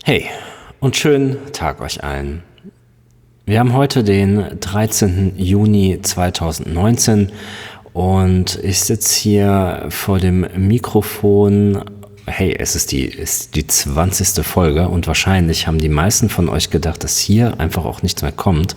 Hey und schönen Tag euch allen. Wir haben heute den 13. Juni 2019 und ich sitze hier vor dem Mikrofon. Hey, es ist die 20. Folge und wahrscheinlich haben die meisten von euch gedacht, dass hier einfach auch nichts mehr kommt.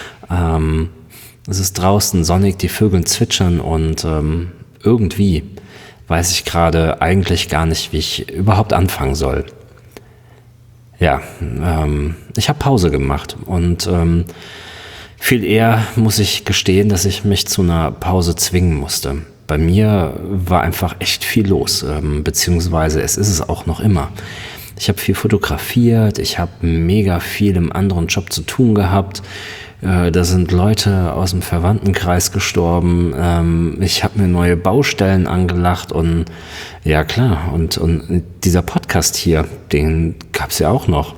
Es ist draußen sonnig, die Vögel zwitschern und irgendwie weiß ich gerade eigentlich gar nicht, wie ich überhaupt anfangen soll. Ja, ich habe Pause gemacht und viel eher muss ich gestehen, dass ich mich zu einer Pause zwingen musste. Bei mir war einfach echt viel los, beziehungsweise es ist es auch noch immer. Ich habe viel fotografiert, ich habe mega viel im anderen Job zu tun gehabt. Da sind Leute aus dem Verwandtenkreis gestorben. Ich habe mir neue Baustellen angelacht und ja klar, und dieser Podcast hier, den gab es ja auch noch.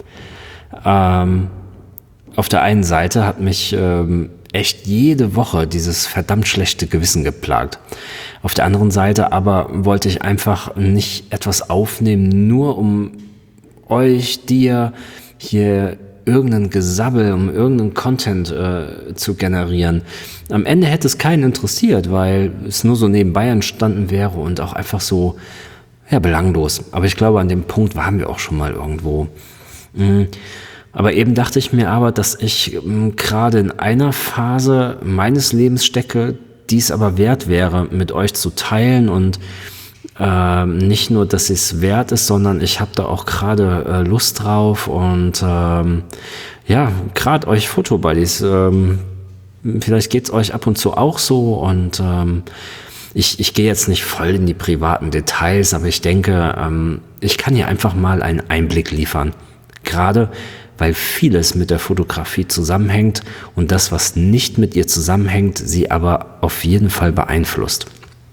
Auf der einen Seite hat mich echt jede Woche dieses verdammt schlechte Gewissen geplagt. Auf der anderen Seite aber wollte ich einfach nicht etwas aufnehmen, nur um euch, dir hier irgendeinen Gesabbel, um irgendeinen Content zu generieren. Am Ende hätte es keinen interessiert, weil es nur so nebenbei entstanden wäre und auch einfach so, ja, belanglos. Aber ich glaube, an dem Punkt waren wir auch schon mal irgendwo. Aber eben dachte ich mir aber, dass ich gerade in einer Phase meines Lebens stecke, die es aber wert wäre, mit euch zu teilen und nicht nur, dass es wert ist, sondern ich habe da auch gerade Lust drauf und ja, gerade euch Fotobuddies, vielleicht geht's euch ab und zu auch so und ich gehe jetzt nicht voll in die privaten Details, aber ich denke, ich kann hier einfach mal einen Einblick liefern, gerade weil vieles mit der Fotografie zusammenhängt und das, was nicht mit ihr zusammenhängt, sie aber auf jeden Fall beeinflusst.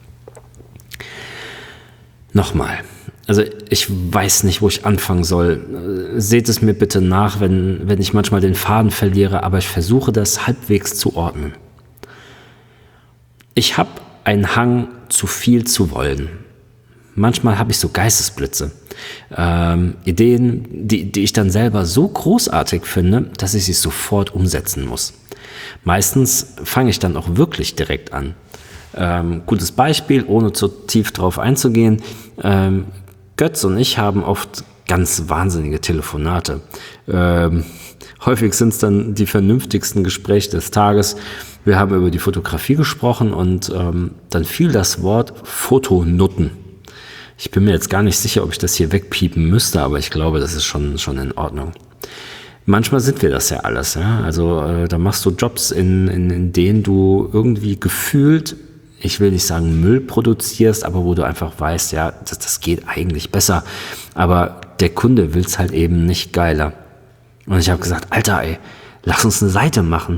Nochmal, also ich weiß nicht, wo ich anfangen soll. Seht es mir bitte nach, wenn ich manchmal den Faden verliere, aber ich versuche das halbwegs zu ordnen. Ich habe einen Hang, zu viel zu wollen. Manchmal habe ich so Geistesblitze, Ideen, die ich dann selber so großartig finde, dass ich sie sofort umsetzen muss. Meistens fange ich dann auch wirklich direkt an. Gutes Beispiel, ohne zu tief drauf einzugehen. Götz und ich haben oft ganz wahnsinnige Telefonate. Häufig sind es dann die vernünftigsten Gespräche des Tages. Wir haben über die Fotografie gesprochen und dann fiel das Wort Fotonutten. Ich bin mir jetzt gar nicht sicher, ob ich das hier wegpiepen müsste, aber ich glaube, das ist schon in Ordnung. Manchmal sind wir das ja alles. Ja? Also da machst du Jobs, in denen du irgendwie gefühlt, ich will nicht sagen Müll produzierst, aber wo du einfach weißt, ja, das geht eigentlich besser. Aber der Kunde will es halt eben nicht geiler. Und ich habe gesagt, Alter, ey, lass uns eine Seite machen.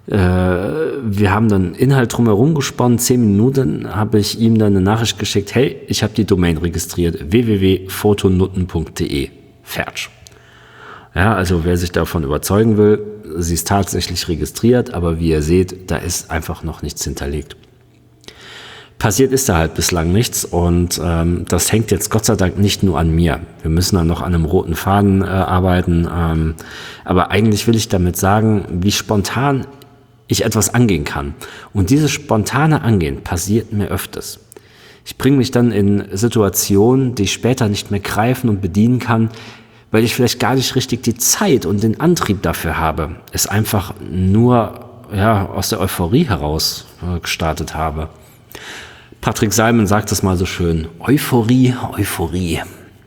Wir haben dann Inhalt drumherum gesponnen. 10 Minuten habe ich ihm dann eine Nachricht geschickt, hey, ich habe die Domain registriert, www.fotonutten.de. Fertig. Ja, also wer sich davon überzeugen will, sie ist tatsächlich registriert, aber wie ihr seht, da ist einfach noch nichts hinterlegt. Passiert ist da halt bislang nichts und das hängt jetzt Gott sei Dank nicht nur an mir. Wir müssen dann noch an einem roten Faden arbeiten, aber eigentlich will ich damit sagen, wie spontan ich etwas angehen kann. Und dieses spontane Angehen passiert mir öfters. Ich bringe mich dann in Situationen, die ich später nicht mehr greifen und bedienen kann, weil ich vielleicht gar nicht richtig die Zeit und den Antrieb dafür habe. Es einfach nur aus der Euphorie heraus gestartet habe. Patrick Simon sagt es mal so schön, Euphorie, Euphorie.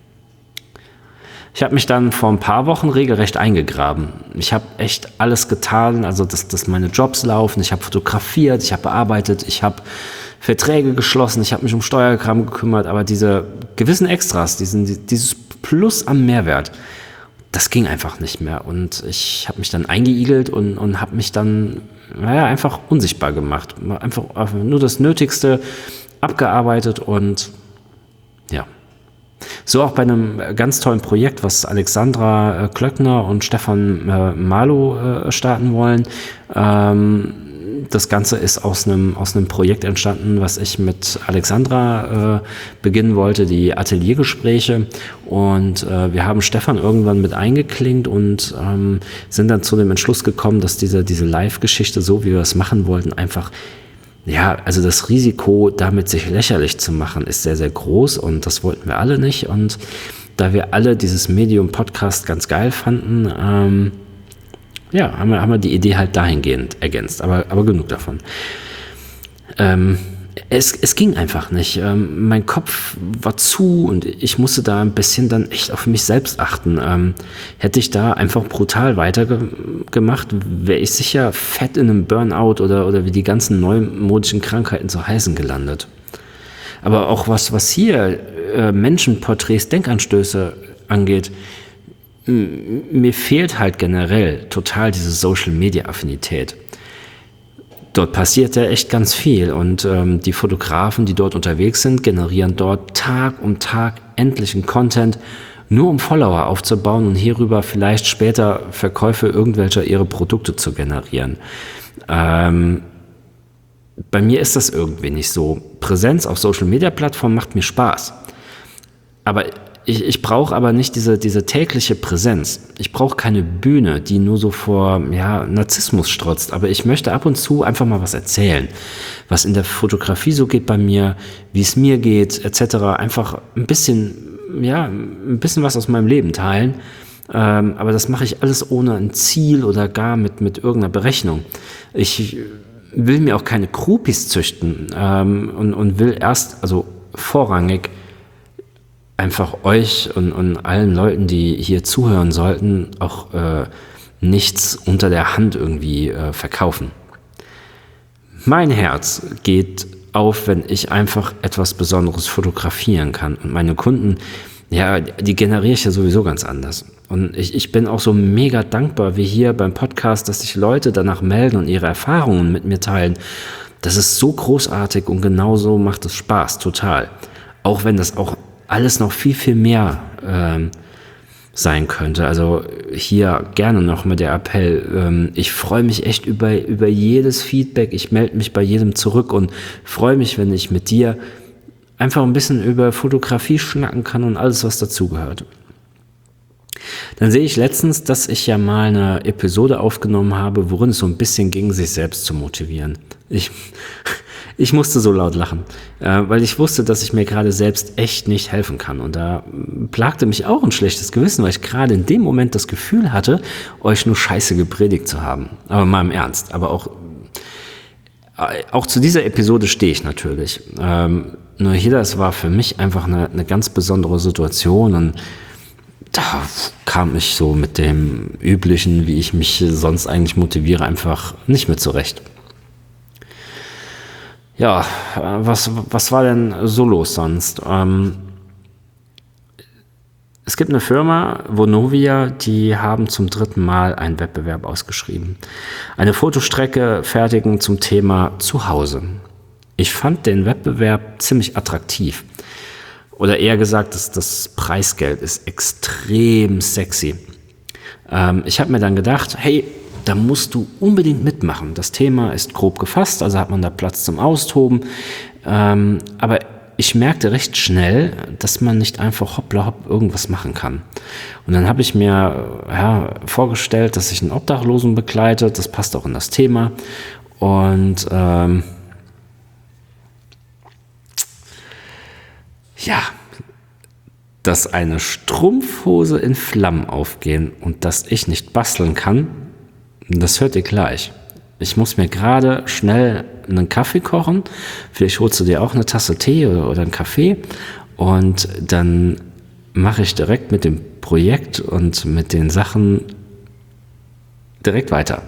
Ich habe mich dann vor ein paar Wochen regelrecht eingegraben. Ich habe echt alles getan, also dass meine Jobs laufen. Ich habe fotografiert, ich habe bearbeitet, ich habe Verträge geschlossen, ich habe mich um Steuerkram gekümmert, aber diese gewissen Extras, dieses Plus am Mehrwert, das ging einfach nicht mehr. Und ich habe mich dann eingeigelt und habe mich dann einfach unsichtbar gemacht. Einfach nur das Nötigste abgearbeitet und ja. So auch bei einem ganz tollen Projekt, was Alexandra Klöckner und Stefan Malo starten wollen. Das Ganze ist aus einem Projekt entstanden, was ich mit Alexandra beginnen wollte, die Ateliergespräche. Und wir haben Stefan irgendwann mit eingeklinkt und sind dann zu dem Entschluss gekommen, dass diese Live-Geschichte, so wie wir es machen wollten, einfach, ja, also das Risiko, damit sich lächerlich zu machen, ist sehr, sehr groß und das wollten wir alle nicht. Und da wir alle dieses Medium-Podcast ganz geil fanden, haben wir die Idee halt dahingehend ergänzt, aber genug davon. Es ging einfach nicht. Mein Kopf war zu und ich musste da ein bisschen dann echt auf mich selbst achten. Hätte ich da einfach brutal weitergemacht, wäre ich sicher fett in einem Burnout oder wie die ganzen neumodischen Krankheiten so heißen gelandet. Aber auch was hier Menschenporträts, Denkanstöße angeht, mir fehlt halt generell total diese Social-Media-Affinität. Dort passiert ja echt ganz viel und die Fotografen, die dort unterwegs sind, generieren dort Tag um Tag endlichen Content, nur um Follower aufzubauen und hierüber vielleicht später Verkäufe irgendwelcher ihrer Produkte zu generieren. Bei mir ist das irgendwie nicht so. Präsenz auf Social-Media-Plattformen macht mir Spaß. Aber ich brauche aber nicht diese tägliche Präsenz. Ich brauche keine Bühne, die nur so vor Narzissmus strotzt. Aber ich möchte ab und zu einfach mal was erzählen, was in der Fotografie so geht bei mir, wie es mir geht, etc. Einfach ein bisschen was aus meinem Leben teilen. Aber das mache ich alles ohne ein Ziel oder gar mit irgendeiner Berechnung. Ich will mir auch keine Groupies züchten und will vorrangig einfach euch und allen Leuten, die hier zuhören sollten, auch nichts unter der Hand irgendwie verkaufen. Mein Herz geht auf, wenn ich einfach etwas Besonderes fotografieren kann. Und meine Kunden, die generiere ich ja sowieso ganz anders. Und ich bin auch so mega dankbar, wie hier beim Podcast, dass sich Leute danach melden und ihre Erfahrungen mit mir teilen. Das ist so großartig und genauso macht es Spaß, total. Auch wenn das auch alles noch viel, viel mehr sein könnte. Also hier gerne noch mal der Appell. Ich freue mich echt über jedes Feedback. Ich melde mich bei jedem zurück und freue mich, wenn ich mit dir einfach ein bisschen über Fotografie schnacken kann und alles, was dazugehört. Dann sehe ich letztens, dass ich ja mal eine Episode aufgenommen habe, worin es so ein bisschen ging, sich selbst zu motivieren. Ich musste so laut lachen, weil ich wusste, dass ich mir gerade selbst echt nicht helfen kann. Und da plagte mich auch ein schlechtes Gewissen, weil ich gerade in dem Moment das Gefühl hatte, euch nur Scheiße gepredigt zu haben. Aber mal im Ernst. Aber auch zu dieser Episode stehe ich natürlich. Nur hier, das war für mich einfach eine ganz besondere Situation und da kam ich so mit dem Üblichen, wie ich mich sonst eigentlich motiviere, einfach nicht mehr zurecht. Ja, was war denn so los sonst? Es gibt eine Firma, Vonovia, die haben zum 3. Mal einen Wettbewerb ausgeschrieben. Eine Fotostrecke fertigen zum Thema Zuhause. Ich fand den Wettbewerb ziemlich attraktiv. Oder eher gesagt, das Preisgeld ist extrem sexy. Ich habe mir dann gedacht, hey, da musst du unbedingt mitmachen. Das Thema ist grob gefasst, also hat man da Platz zum Austoben. Aber ich merkte recht schnell, dass man nicht einfach hoppla hopp irgendwas machen kann. Und dann habe ich mir vorgestellt, dass ich einen Obdachlosen begleite. Das passt auch in das Thema. Und dass eine Strumpfhose in Flammen aufgehen und dass ich nicht basteln kann, das hört ihr gleich. Ich muss mir gerade schnell einen Kaffee kochen. Vielleicht holst du dir auch eine Tasse Tee oder einen Kaffee. Und dann mache ich direkt mit dem Projekt und mit den Sachen direkt weiter.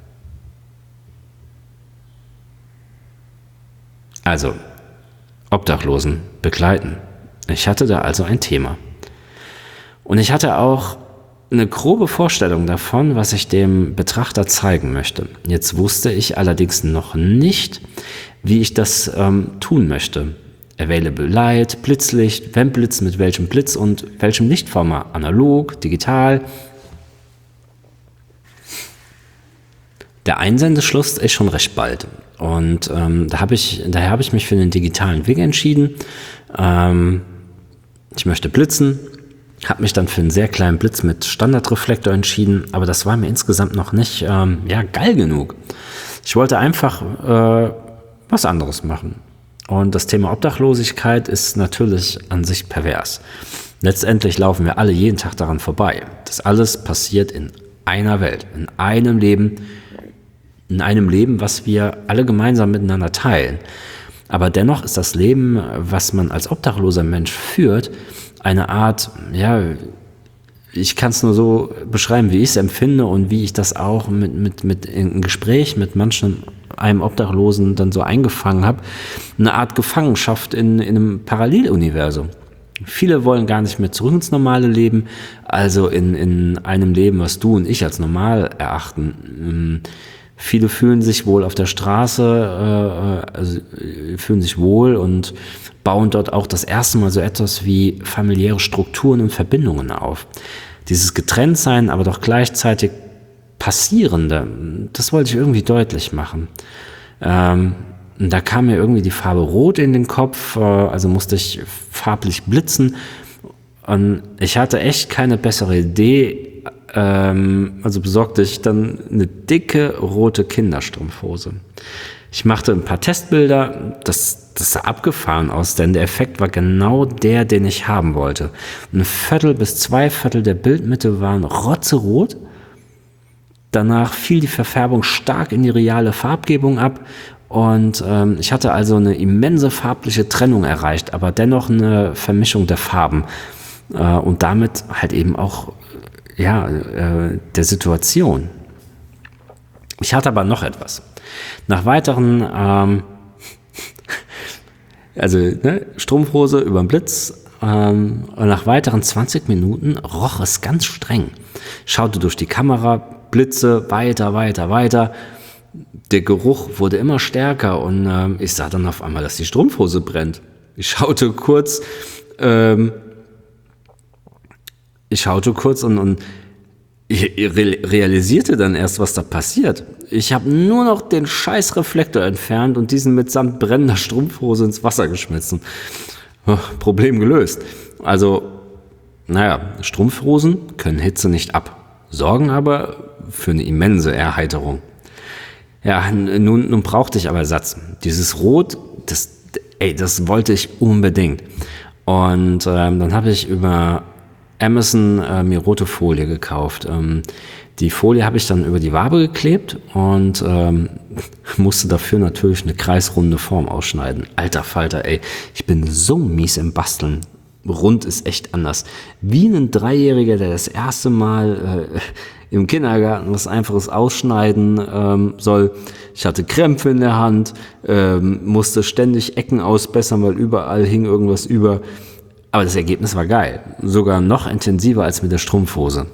Also, Obdachlosen begleiten. Ich hatte da also ein Thema. Und ich hatte auch eine grobe Vorstellung davon, was ich dem Betrachter zeigen möchte. Jetzt wusste ich allerdings noch nicht, wie ich das tun möchte. Available Light, Blitzlicht, wenn Blitz, mit welchem Blitz und welchem Lichtformat, analog, digital. Der Einsendeschluss ist schon recht bald. Und daher habe ich mich für den digitalen Weg entschieden. Ich möchte blitzen, habe mich dann für einen sehr kleinen Blitz mit Standardreflektor entschieden, aber das war mir insgesamt noch nicht geil genug. Ich wollte einfach was anderes machen. Und das Thema Obdachlosigkeit ist natürlich an sich pervers. Letztendlich laufen wir alle jeden Tag daran vorbei. Das alles passiert in einer Welt, in einem Leben, was wir alle gemeinsam miteinander teilen. Aber dennoch ist das Leben, was man als obdachloser Mensch führt, eine Art, ich kann es nur so beschreiben, wie ich es empfinde und wie ich das auch mit im Gespräch mit einem Obdachlosen dann so eingefangen habe, eine Art Gefangenschaft in einem Paralleluniversum. Viele wollen gar nicht mehr zurück ins normale Leben, also in einem Leben, was du und ich als normal erachten. Viele fühlen sich wohl auf der Straße, fühlen sich wohl und bauen dort auch das erste Mal so etwas wie familiäre Strukturen und Verbindungen auf. Dieses Getrenntsein, aber doch gleichzeitig Passierende, das wollte ich irgendwie deutlich machen. Da kam mir irgendwie die Farbe Rot in den Kopf, also musste ich farblich blitzen. Und ich hatte echt keine bessere Idee, also besorgte ich dann eine dicke rote Kinderstrumpfhose. Ich machte ein paar Testbilder, das sah abgefahren aus, denn der Effekt war genau der, den ich haben wollte. 1/4 bis 2/4 der Bildmitte waren rotzerot. Danach fiel die Verfärbung stark in die reale Farbgebung ab und ich hatte also eine immense farbliche Trennung erreicht, aber dennoch eine Vermischung der Farben und damit halt eben auch der Situation. Ich hatte aber noch etwas. Nach weiteren, Strumpfhose über den Blitz, und nach weiteren 20 Minuten roch es ganz streng. Schaute durch die Kamera, Blitze, weiter. Der Geruch wurde immer stärker und ich sah dann auf einmal, dass die Strumpfhose brennt. Ich schaute kurz und ich realisierte dann erst, was da passiert. Ich habe nur noch den scheiß Reflektor entfernt und diesen mitsamt brennender Strumpfhose ins Wasser geschmissen. Problem gelöst. Also, Strumpfhosen können Hitze nicht ab, sorgen aber für eine immense Erheiterung. Ja, nun brauchte ich aber Ersatz. Dieses Rot, das wollte ich unbedingt. Und dann habe ich über Amazon mir rote Folie gekauft. Die Folie habe ich dann über die Wabe geklebt und musste dafür natürlich eine kreisrunde Form ausschneiden. Alter Falter, ich bin so mies im Basteln. Rund ist echt anders. Wie ein Dreijähriger, der das erste Mal im Kindergarten was Einfaches ausschneiden soll. Ich hatte Krämpfe in der Hand, musste ständig Ecken ausbessern, weil überall hing irgendwas über. Aber das Ergebnis war geil. Sogar noch intensiver als mit der Strumpfhose.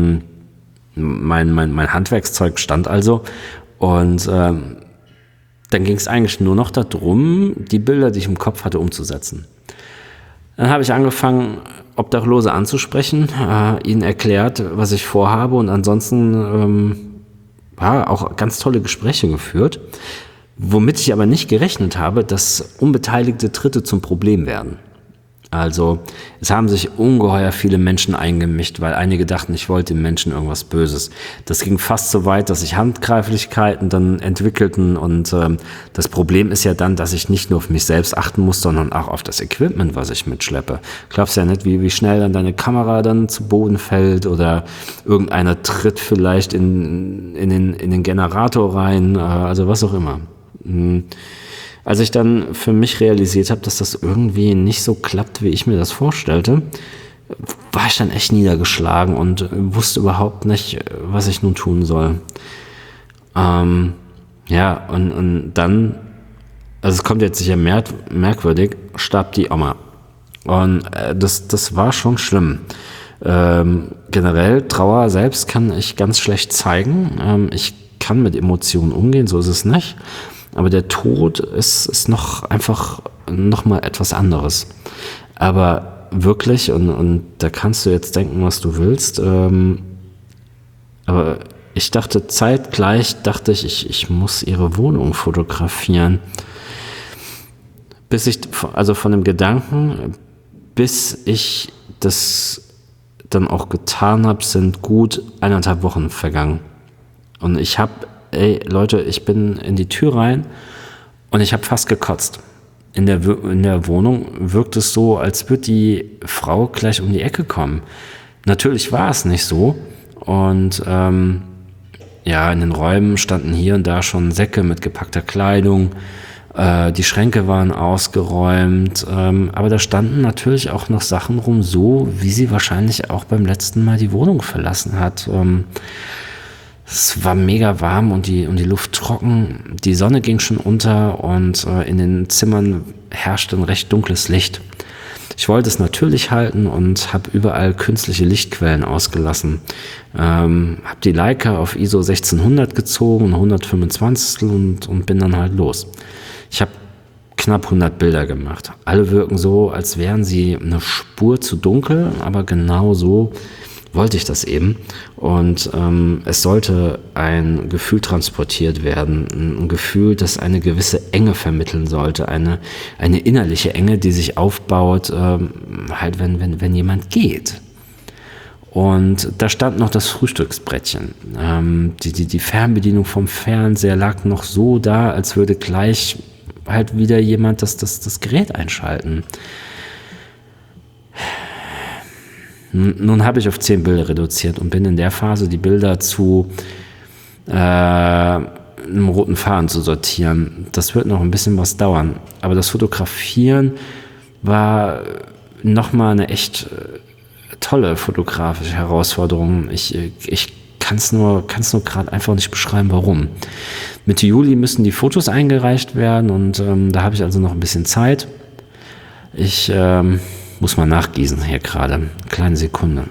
Mein Handwerkszeug stand also. Und dann ging es eigentlich nur noch darum, die Bilder, die ich im Kopf hatte, umzusetzen. Dann habe ich angefangen, Obdachlose anzusprechen, ihnen erklärt, was ich vorhabe und ansonsten auch ganz tolle Gespräche geführt. Womit ich aber nicht gerechnet habe, dass unbeteiligte Dritte zum Problem werden. Also es haben sich ungeheuer viele Menschen eingemischt, weil einige dachten, ich wollte den Menschen irgendwas Böses. Das ging fast so weit, dass sich Handgreiflichkeiten dann entwickelten und das Problem ist ja dann, dass ich nicht nur auf mich selbst achten muss, sondern auch auf das Equipment, was ich mitschleppe. Glaubst ja nicht, wie schnell dann deine Kamera dann zu Boden fällt oder irgendeiner tritt vielleicht in den Generator rein, also was auch immer. Als ich dann für mich realisiert habe, dass das irgendwie nicht so klappt, wie ich mir das vorstellte, war ich dann echt niedergeschlagen und wusste überhaupt nicht, was ich nun tun soll. Und dann, also es kommt jetzt sicher merkwürdig, starb die Oma. Und das war schon schlimm. Generell, Trauer selbst kann ich ganz schlecht zeigen. Ich kann mit Emotionen umgehen, so ist es nicht. Aber der Tod ist noch mal etwas anderes. Aber wirklich, und da kannst du jetzt denken, was du willst, aber Ich dachte zeitgleich, ich muss ihre Wohnung fotografieren. Also von dem Gedanken, bis ich das dann auch getan habe, sind gut 1,5 Wochen vergangen. Und ich bin in die Tür rein und ich habe fast gekotzt. In der Wohnung wirkt es so, als würde die Frau gleich um die Ecke kommen. Natürlich war es nicht so. Und in den Räumen standen hier und da schon Säcke mit gepackter Kleidung. Die Schränke waren ausgeräumt. Aber da standen natürlich auch noch Sachen rum, so wie sie wahrscheinlich auch beim letzten Mal die Wohnung verlassen hat. Es war mega warm und die Luft trocken. Die Sonne ging schon unter und in den Zimmern herrschte ein recht dunkles Licht. Ich wollte es natürlich halten und habe überall künstliche Lichtquellen ausgelassen. Habe die Leica auf ISO 1600 gezogen, 125 und bin dann halt los. Ich habe knapp 100 Bilder gemacht. Alle wirken so, als wären sie eine Spur zu dunkel, aber genau so wollte ich das eben. Und es sollte ein Gefühl transportiert werden, ein Gefühl, das eine gewisse Enge vermitteln sollte, eine innerliche Enge, die sich aufbaut, halt wenn jemand geht. Und da stand noch das Frühstücksbrettchen. Die Fernbedienung vom Fernseher lag noch so da, als würde gleich halt wieder jemand das Gerät einschalten. Nun habe ich auf 10 Bilder reduziert und bin in der Phase, die Bilder zu einem roten Faden zu sortieren. Das wird noch ein bisschen was dauern. Aber das Fotografieren war nochmal eine echt tolle fotografische Herausforderung. Ich kann es nur gerade einfach nicht beschreiben, warum. Mitte Juli müssen die Fotos eingereicht werden und da habe ich also noch ein bisschen Zeit. Ich muss mal nachgießen hier gerade. Eine kleine Sekunde.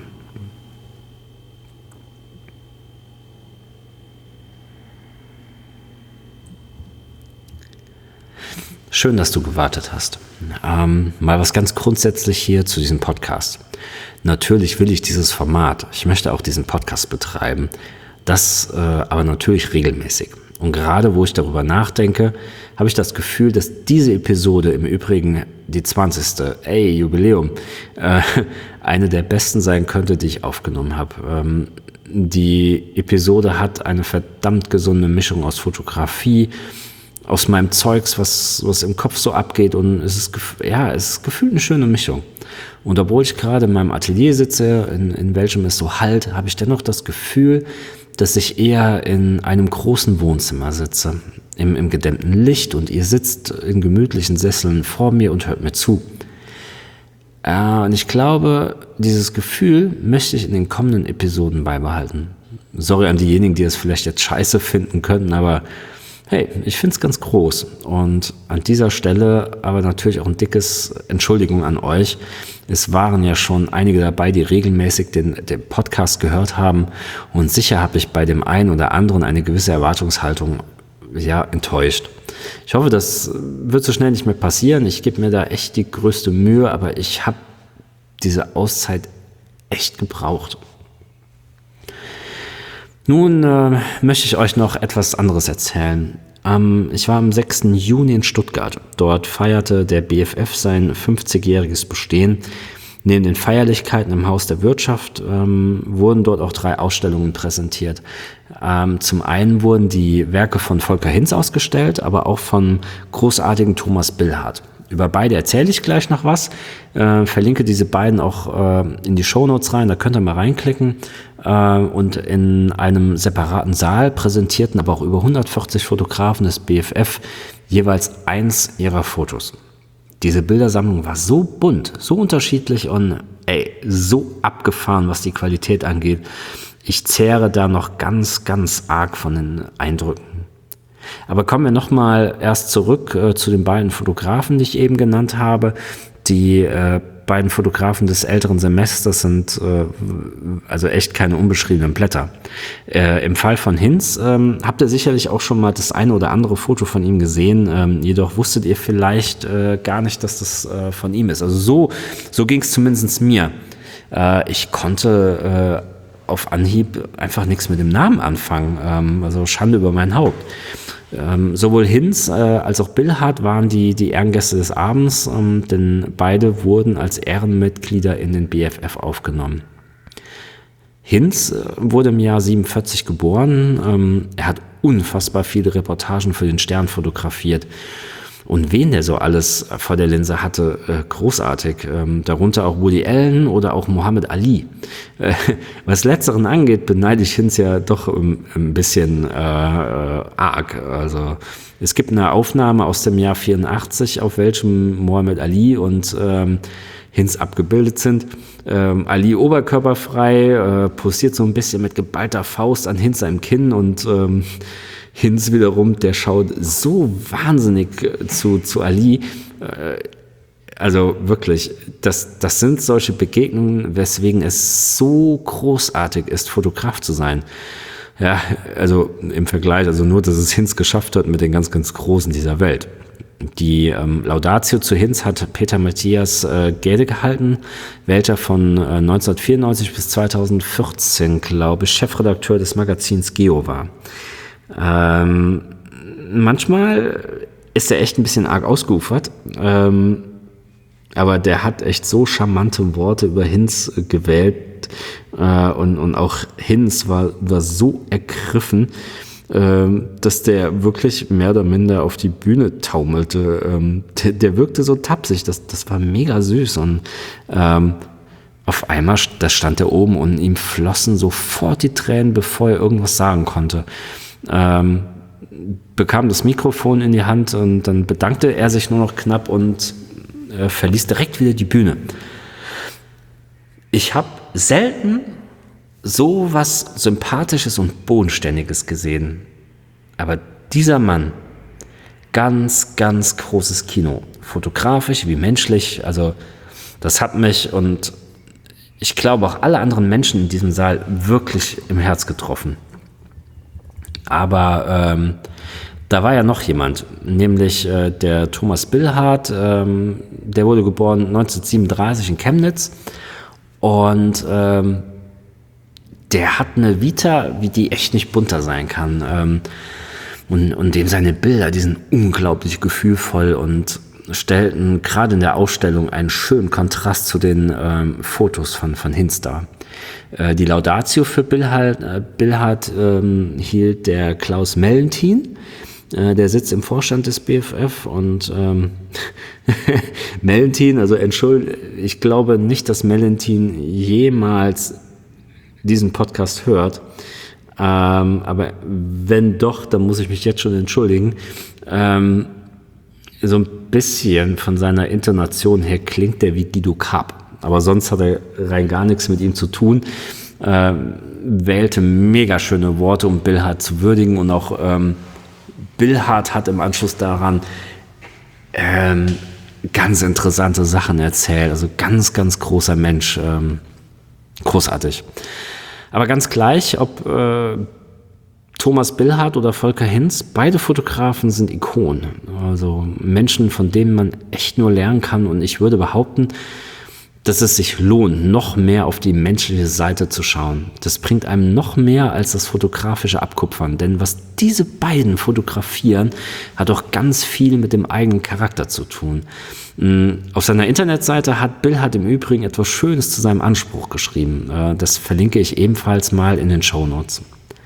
Schön, dass du gewartet hast. Mal was ganz grundsätzlich hier zu diesem Podcast. Natürlich will ich dieses Format. Ich möchte auch diesen Podcast betreiben. Das aber natürlich regelmäßig. Und gerade wo ich darüber nachdenke, habe ich das Gefühl, dass diese Episode, im Übrigen die 20. Jubiläum, eine der besten sein könnte, die ich aufgenommen habe. Die Episode hat eine verdammt gesunde Mischung aus Fotografie, aus meinem Zeugs, was im Kopf so abgeht, und es ist gefühlt eine schöne Mischung. Und obwohl ich gerade in meinem Atelier sitze, in welchem es so hallt, habe ich dennoch das Gefühl, dass ich eher in einem großen Wohnzimmer sitze, im gedämmten Licht, und ihr sitzt in gemütlichen Sesseln vor mir und hört mir zu. Und ich glaube, dieses Gefühl möchte ich in den kommenden Episoden beibehalten. Sorry an diejenigen, die es vielleicht jetzt scheiße finden könnten, aber hey, ich finde es ganz groß. Und an dieser Stelle aber natürlich auch ein dickes Entschuldigung an euch. Es waren ja schon einige dabei, die regelmäßig den Podcast gehört haben. Und sicher habe ich bei dem einen oder anderen eine gewisse Erwartungshaltung enttäuscht. Ich hoffe, das wird so schnell nicht mehr passieren. Ich gebe mir da echt die größte Mühe, aber ich habe diese Auszeit echt gebraucht. Nun möchte ich euch noch etwas anderes erzählen. Ich war am 6. Juni in Stuttgart. Dort feierte der BFF sein 50-jähriges Bestehen. Neben den Feierlichkeiten im Haus der Wirtschaft wurden dort auch 3 Ausstellungen präsentiert. Zum einen wurden die Werke von Volker Hinz ausgestellt, aber auch von großartigen Thomas Billhardt. Über beide erzähle ich gleich noch was. Verlinke diese beiden auch in die Shownotes rein, da könnt ihr mal reinklicken. Und in einem separaten Saal präsentierten aber auch über 140 Fotografen des BFF jeweils eins ihrer Fotos. Diese Bildersammlung war so bunt, so unterschiedlich und so abgefahren, was die Qualität angeht. Ich zehre da noch ganz, ganz arg von den Eindrücken. Aber kommen wir nochmal erst zurück zu den beiden Fotografen, die ich eben genannt habe. Die beiden Fotografen des älteren Semesters sind also echt keine unbeschriebenen Blätter. Im Fall von Hinz habt ihr sicherlich auch schon mal das eine oder andere Foto von ihm gesehen, jedoch wusstet ihr vielleicht gar nicht, dass das von ihm ist. Also so ging es zumindest mir. Ich konnte auf Anhieb einfach nichts mit dem Namen anfangen. Also Schande über mein Haupt. Sowohl Hinz als auch Billhardt waren die Ehrengäste des Abends, denn beide wurden als Ehrenmitglieder in den BFF aufgenommen. Hinz wurde im Jahr 1947 geboren. Er hat unfassbar viele Reportagen für den Stern fotografiert. Und wen der so alles vor der Linse hatte, großartig. Darunter auch Woody Allen oder auch Muhammad Ali. Was Letzteren angeht, beneide ich Hinz ja doch ein bisschen arg. Also es gibt eine Aufnahme aus dem Jahr 1984, auf welchem Muhammad Ali und Hinz abgebildet sind. Ali oberkörperfrei, posiert so ein bisschen mit geballter Faust an Hinz seinem Kinn und Hinz wiederum, der schaut so wahnsinnig zu Ali. Also wirklich, das sind solche Begegnungen, weswegen es so großartig ist, Fotograf zu sein. Ja, also im Vergleich, also nur, dass es Hinz geschafft hat mit den ganz, ganz Großen dieser Welt. Die Laudatio zu Hinz hat Peter Matthias Gäde gehalten, welcher von 1994 bis 2014, glaube ich, Chefredakteur des Magazins Geo war. Manchmal ist er echt ein bisschen arg ausgeufert, aber der hat echt so charmante Worte über Hinz gewählt und auch Hinz war so ergriffen, dass der wirklich mehr oder minder auf die Bühne taumelte. Der wirkte so tapsig, das war mega süß und auf einmal, da stand er oben und ihm flossen sofort die Tränen, bevor er irgendwas sagen konnte. Bekam das Mikrofon in die Hand und dann bedankte er sich nur noch knapp und verließ direkt wieder die Bühne. Ich habe selten so was Sympathisches und Bodenständiges gesehen. Aber dieser Mann, ganz, ganz großes Kino. Fotografisch wie menschlich. Also das hat mich und ich glaube auch alle anderen Menschen in diesem Saal wirklich im Herz getroffen. Aber da war ja noch jemand, nämlich der Thomas Billhardt. Der wurde geboren 1937 in Chemnitz und der hat eine Vita, wie die echt nicht bunter sein kann. Und dem seine Bilder, die sind unglaublich gefühlvoll und stellten gerade in der Ausstellung einen schönen Kontrast zu den Fotos von Hinz dar. Die Laudatio für Billhardt hielt der Klaus Mellentin. Der sitzt im Vorstand des BFF und Mellentin, also ich glaube nicht, dass Mellentin jemals diesen Podcast hört. Aber wenn doch, dann muss ich mich jetzt schon entschuldigen. So ein bisschen von seiner Intonation her klingt der wie Guido Karp. Aber sonst hat er rein gar nichts mit ihm zu tun. Wählte mega schöne Worte, um Billhardt zu würdigen. Und auch Billhardt hat im Anschluss daran ganz interessante Sachen erzählt. Also ganz, ganz großer Mensch. Großartig. Aber ganz gleich, ob Thomas Billhardt oder Volker Hinz, beide Fotografen sind Ikonen. Also Menschen, von denen man echt nur lernen kann. Und ich würde behaupten, dass es sich lohnt, noch mehr auf die menschliche Seite zu schauen. Das bringt einem noch mehr als das fotografische Abkupfern. Denn was diese beiden fotografieren, hat auch ganz viel mit dem eigenen Charakter zu tun. Auf seiner Internetseite hat Billhardt im Übrigen etwas Schönes zu seinem Anspruch geschrieben. Das verlinke ich ebenfalls mal in den Shownotes.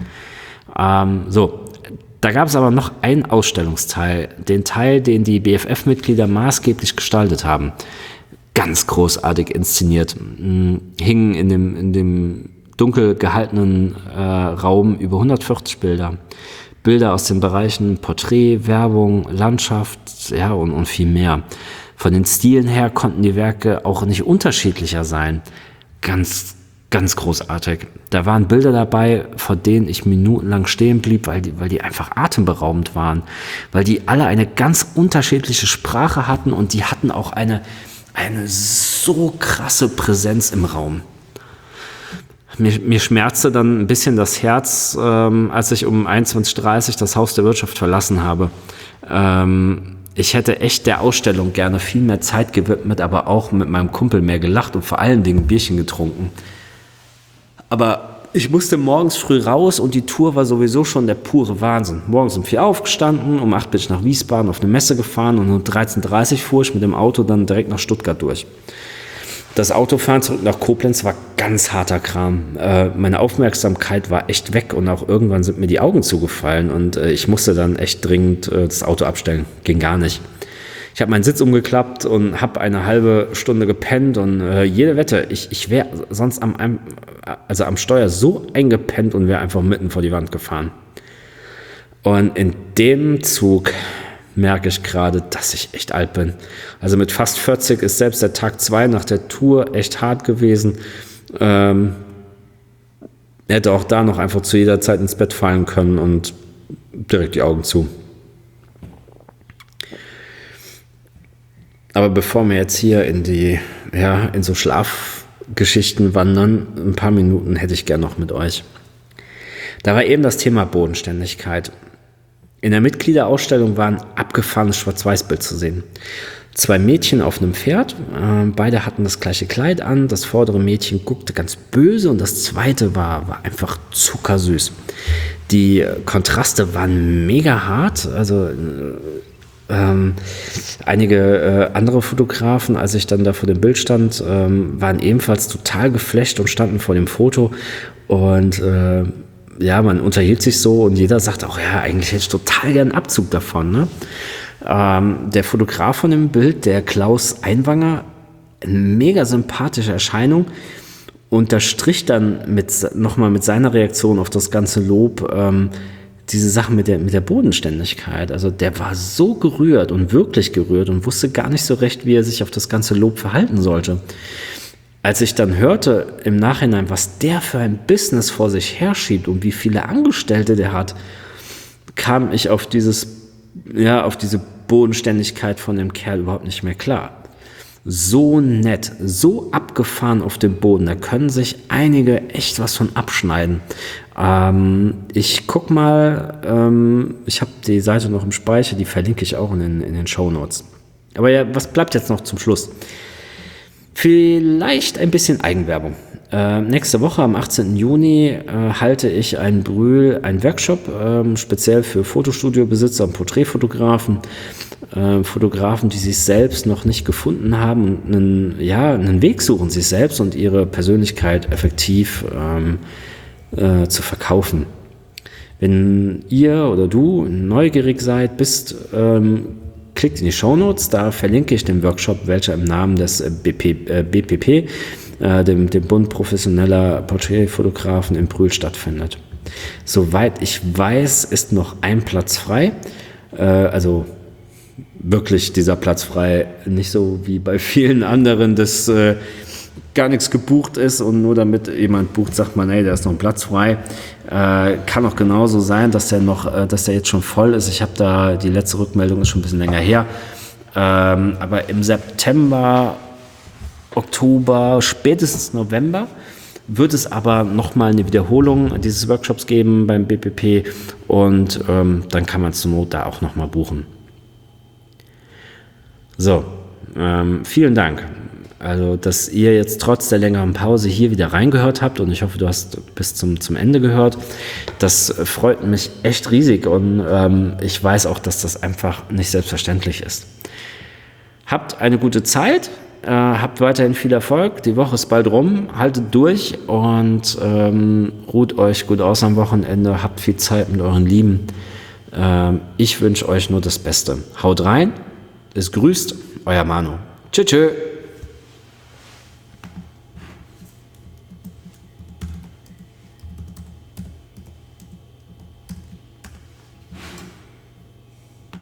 Da gab es aber noch einen Ausstellungsteil, den Teil, den die BFF-Mitglieder maßgeblich gestaltet haben. Ganz großartig inszeniert, hingen in dem dunkel gehaltenen Raum über 140 Bilder. Bilder aus den Bereichen Porträt, Werbung, Landschaft, ja, und viel mehr. Von den Stilen her konnten die Werke auch nicht unterschiedlicher sein. Ganz, ganz großartig. Da waren Bilder dabei, vor denen ich minutenlang stehen blieb, weil die einfach atemberaubend waren. Weil die alle eine ganz unterschiedliche Sprache hatten und die hatten auch eine so krasse Präsenz im Raum. Mir schmerzte dann ein bisschen das Herz, als ich um 21:30 Uhr das Haus der Wirtschaft verlassen habe. Ich hätte echt der Ausstellung gerne viel mehr Zeit gewidmet, aber auch mit meinem Kumpel mehr gelacht und vor allen Dingen ein Bierchen getrunken. Aber Ich musste morgens früh raus und die Tour war sowieso schon der pure Wahnsinn. Morgens um 4 aufgestanden, um 8 bin ich nach Wiesbaden auf eine Messe gefahren und um 13:30 fuhr ich mit dem Auto dann direkt nach Stuttgart durch. Das Autofahren zurück nach Koblenz war ganz harter Kram. Meine Aufmerksamkeit war echt weg und auch irgendwann sind mir die Augen zugefallen und ich musste dann echt dringend das Auto abstellen. Ging gar nicht. Ich habe meinen Sitz umgeklappt und habe eine halbe Stunde gepennt und jede Wette, ich wäre sonst am Steuer so eingepennt und wäre einfach mitten vor die Wand gefahren. Und in dem Zug merke ich gerade, dass ich echt alt bin. Also mit fast 40 ist selbst der Tag 2 nach der Tour echt hart gewesen. Hätte auch da noch einfach zu jeder Zeit ins Bett fallen können und direkt die Augen zu. Aber bevor wir jetzt hier in so Schlafgeschichten wandern, ein paar Minuten hätte ich gern noch mit euch. Da war eben das Thema Bodenständigkeit. In der Mitgliederausstellung war ein abgefahrenes Schwarz-Weiß-Bild zu sehen. 2 Mädchen auf einem Pferd, beide hatten das gleiche Kleid an, das vordere Mädchen guckte ganz böse und das zweite war einfach zuckersüß. Die Kontraste waren mega hart, also einige andere Fotografen, als ich dann da vor dem Bild stand, waren ebenfalls total geflasht und standen vor dem Foto und man unterhielt sich so und jeder sagt auch, ja, eigentlich hätte ich total gern einen Abzug davon. Ne? Der Fotograf von dem Bild, der Klaus Einwanger, eine mega sympathische Erscheinung, unterstrich dann nochmal mit seiner Reaktion auf das ganze Lob diese Sachen mit der Bodenständigkeit. Also der war so gerührt und wirklich gerührt und wusste gar nicht so recht, wie er sich auf das ganze Lob verhalten sollte. Als ich dann hörte im Nachhinein, was der für ein Business vor sich herschiebt und wie viele Angestellte der hat, kam ich auf diese Bodenständigkeit von dem Kerl überhaupt nicht mehr klar. So nett, so abgefahren auf dem Boden, da können sich einige echt was von abschneiden. Ich guck mal, ich habe die Seite noch im Speicher, die verlinke ich auch in den Shownotes. Aber ja, was bleibt jetzt noch zum Schluss? Vielleicht ein bisschen Eigenwerbung. Nächste Woche am 18. Juni halte ich einen Workshop, speziell für Fotostudiobesitzer und Porträtfotografen, Fotografen, die sich selbst noch nicht gefunden haben und einen Weg suchen, sich selbst und ihre Persönlichkeit effektiv zu verkaufen. Wenn ihr oder du neugierig seid, klickt in die Shownotes, da verlinke ich den Workshop, welcher im Namen des BPP, dem Bund professioneller Porträtfotografen in Brühl stattfindet. Soweit ich weiß, ist noch ein Platz frei, also wirklich dieser Platz frei, nicht so wie bei vielen anderen, dass gar nichts gebucht ist und nur damit jemand bucht, sagt man, hey, da ist noch ein Platz frei. Kann auch genauso sein, dass der jetzt schon voll ist. Ich habe da, die letzte Rückmeldung ist schon ein bisschen länger her. Aber im September, Oktober, spätestens November wird es aber nochmal eine Wiederholung dieses Workshops geben beim BPP und dann kann man zur Not da auch nochmal buchen. So, vielen Dank. Also, dass ihr jetzt trotz der längeren Pause hier wieder reingehört habt und ich hoffe, du hast bis zum Ende gehört. Das freut mich echt riesig und ich weiß auch, dass das einfach nicht selbstverständlich ist. Habt eine gute Zeit, habt weiterhin viel Erfolg. Die Woche ist bald rum, haltet durch und ruht euch gut aus am Wochenende, habt viel Zeit mit euren Lieben. Ich wünsche euch nur das Beste. Haut rein, es grüßt, euer Manu. Tschüss.